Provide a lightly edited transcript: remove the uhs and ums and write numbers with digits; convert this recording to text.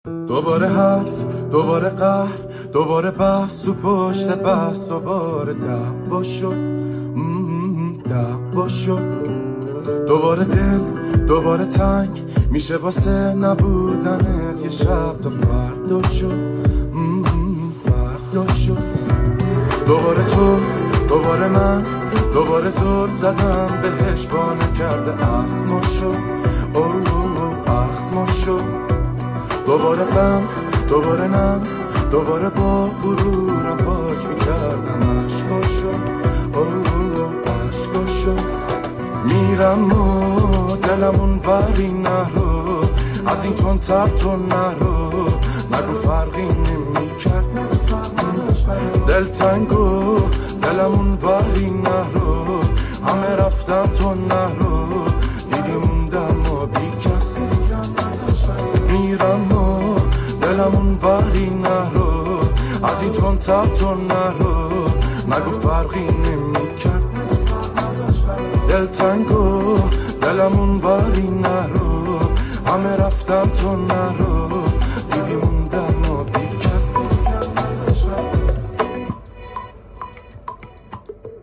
دوباره حرف، دوباره قهر، دوباره بحث تو پشت بحث، دوباره دعوا شد، دعوا شد. دوباره دل، دوباره تنگ میشه واسه نبودنت، یه شب تا فردا شد، فردا شد. دوباره تو، دوباره من، دوباره زل زدم بهش با نکرده اخما شد، اخما شد. دوباره غم، دوباره نم، دوباره با غرورم پاک میکردم عشقا شد، عشقا شد. میرم و دلمون وری نرو، از این تون تب تو نرو، نگو فرقی نمیکرد دل تنگو، دلمون وری نرو، همه رفتم تو نرو، دیدی موندم و بی کس. میرم و دلمون وری نرو، از این تون تب تو نرو، نگو فرقی نمیکرد دل تنگو، دلمون وری نرو، همه رفتم تو نرو.